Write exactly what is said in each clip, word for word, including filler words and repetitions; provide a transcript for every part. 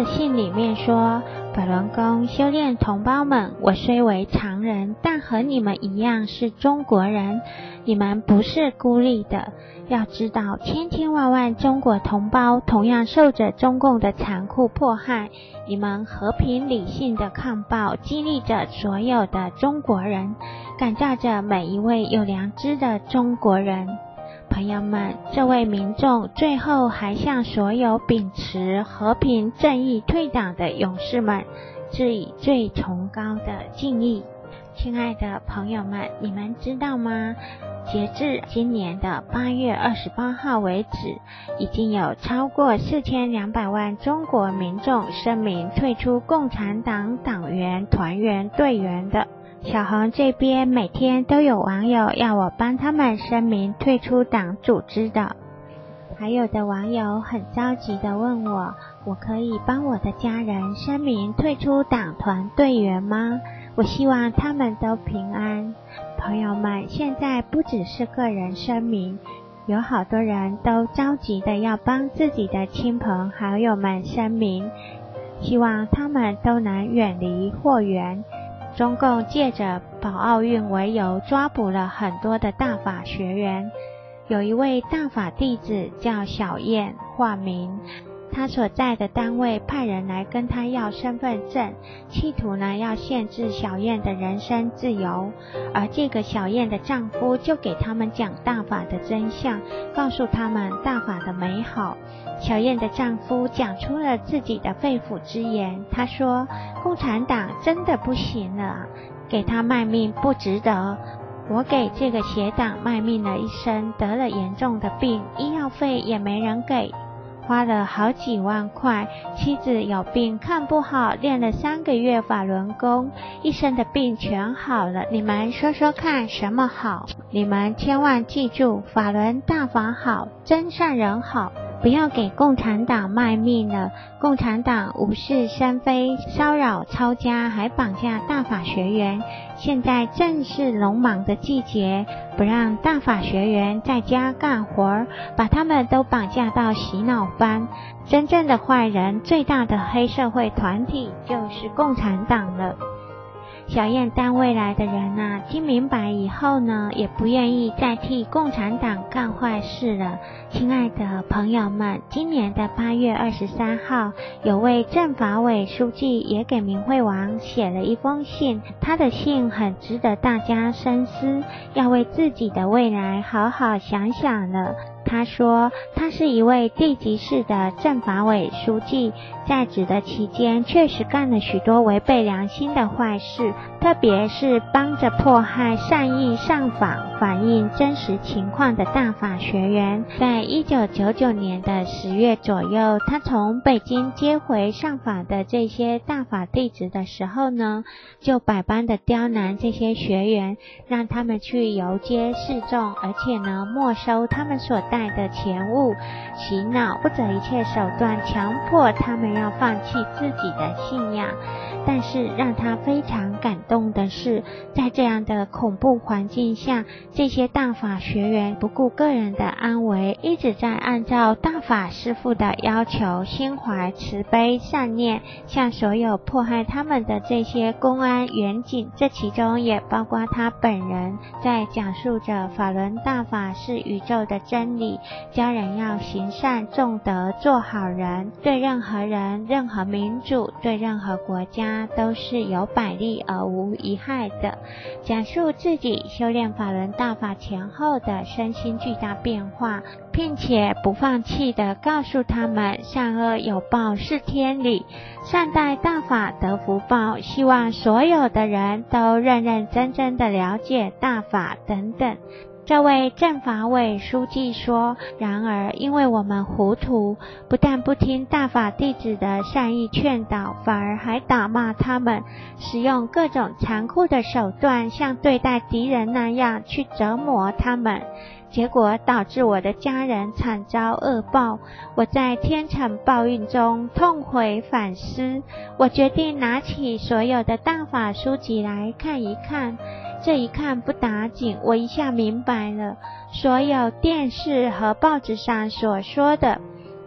的信里面说，法轮功修炼同胞们，我虽为常人，但和你们一样是中国人，你们不是孤立的。要知道，千千万万中国同胞同样受着中共的残酷迫害，你们和平理性的抗暴，激励着所有的中国人，感召着每一位有良知的中国人。朋友们，这位民众最后还向所有秉持和平正义退党的勇士们致以最崇高的敬意。亲爱的朋友们，你们知道吗？截至今年的八月二十八号为止，已经有超过四千两百万中国民众声明退出共产党党员、团员、队员的。小红这边每天都有网友要我帮他们声明退出党组织的，还有的网友很着急的问我，我可以帮我的家人声明退出党团队员吗？我希望他们都平安。朋友们，现在不只是个人声明，有好多人都着急的要帮自己的亲朋好友们声明，希望他们都能远离祸源。中共借着保奥运为由抓捕了很多的大法学员，有一位大法弟子叫小燕，化名，他所在的单位派人来跟他要身份证，企图呢要限制小燕的人身自由，而这个小燕的丈夫就给他们讲大法的真相，告诉他们大法的美好。小燕的丈夫讲出了自己的肺腑之言，他说，共产党真的不行了，给他卖命不值得，我给这个邪党卖命了一生，得了严重的病，医药费也没人给，花了好几万块，妻子有病看不好，练了三个月法轮功，一身的病全好了，你们说说看什么好？你们千万记住，法轮大法好，真善人好，不要给共产党卖命了。共产党无事生非，骚扰抄家，还绑架大法学员，现在正是农忙的季节，不让大法学员在家干活，把他们都绑架到洗脑班。真正的坏人，最大的黑社会团体就是共产党了。小燕单位来的人啊，听明白以后呢，也不愿意再替共产党干坏事了。亲爱的朋友们，今年的八月二十三号，有位政法委书记也给明慧王写了一封信，他的信很值得大家深思，要为自己的未来好好想想了。他说，他是一位地级市的政法委书记，在职的期间确实干了许多违背良心的坏事，特别是帮着迫害善意上访反映真实情况的大法学员。在一九九九年的十月左右，他从北京接回上访的这些大法弟子的时候呢，就百般的刁难这些学员，让他们去游街示众，而且呢没收他们所带的钱物，洗脑，不择一切手段强迫他们要放弃自己的信仰。但是让他非常感动的是，在这样的恐怖环境下，这些大法学员不顾个人的安危，一直在按照大法师父的要求，心怀慈悲善念，向所有迫害他们的这些公安员警，这其中也包括他本人，在讲述着法轮大法是宇宙的真理，教人要行善重德做好人，对任何人、任何民主、对任何国家都是有百利而无一害的，讲述自己修炼法轮大法前后的身心巨大变化，并且不放弃的告诉他们善恶有报是天理，善待大法得福报，希望所有的人都认认真真的了解大法等等。这位政法委书记说，然而因为我们糊涂，不但不听大法弟子的善意劝导，反而还打骂他们，使用各种残酷的手段，像对待敌人那样去折磨他们，结果导致我的家人惨遭恶报。我在天惩报应中痛悔反思，我决定拿起所有的大法书籍来看一看。这一看不打紧，我一下明白了，所有电视和报纸上所说的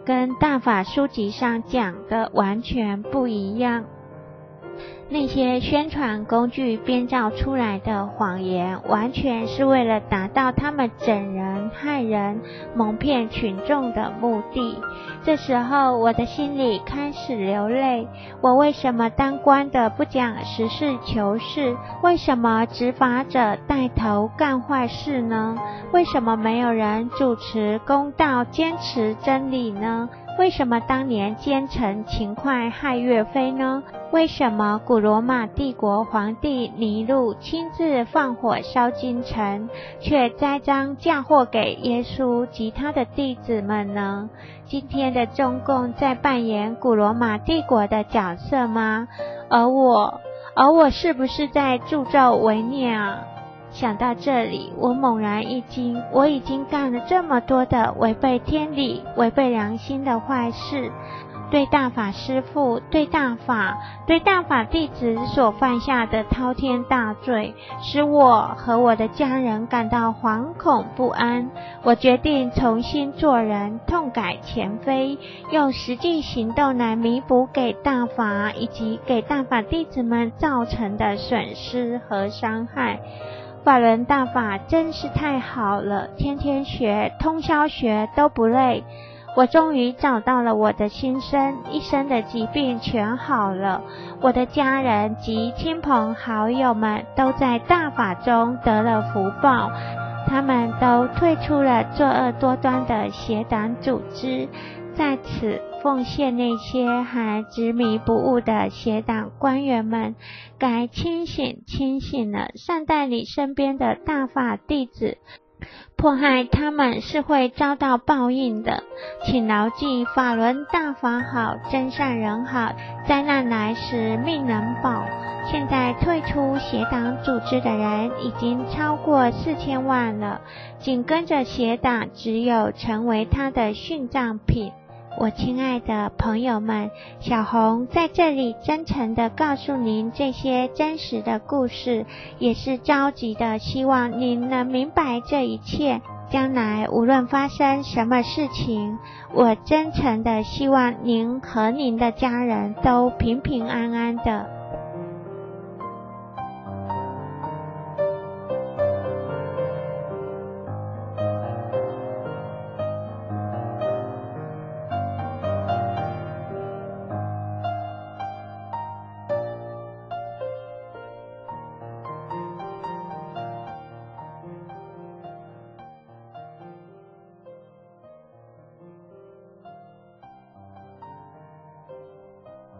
跟大法书籍上讲的完全不一样。那些宣传工具编造出来的谎言，完全是为了达到他们整人、害人、蒙骗群众的目的。这时候我的心里开始流泪，我为什么当官的不讲实事求是？为什么执法者带头干坏事呢？为什么没有人主持公道、坚持真理呢？为什么当年奸臣秦桧害岳飞呢？为什么古罗马帝国皇帝尼禄亲自放火烧京城，却栽赃嫁祸给耶稣及他的弟子们呢？今天的中共在扮演古罗马帝国的角色吗？而我，而我是不是在助纣为虐啊？想到这里，我猛然一惊，我已经干了这么多的违背天理、违背良心的坏事，对大法师父、对大法、对大法弟子所犯下的滔天大罪，使我和我的家人感到惶恐不安。我决定重新做人，痛改前非，用实际行动来弥补给大法以及给大法弟子们造成的损失和伤害。法轮大法真是太好了，天天学，通宵学都不累。我终于找到了我的心声，一生的疾病全好了。我的家人及亲朋好友们都在大法中得了福报，他们都退出了作恶多端的邪党组织。在此奉献那些还执迷不悟的邪党官员们，该清醒清醒了，善待你身边的大法弟子，迫害他们是会遭到报应的。请牢记，法轮大法好，真善人好，灾难来时命能保。现在退出邪党组织的人已经超过四千万了，紧跟着邪党只有成为他的殉葬品。我亲爱的朋友们，小红在这里真诚地告诉您这些真实的故事，也是着急的希望您能明白这一切。将来无论发生什么事情，我真诚地希望您和您的家人都平平安安的。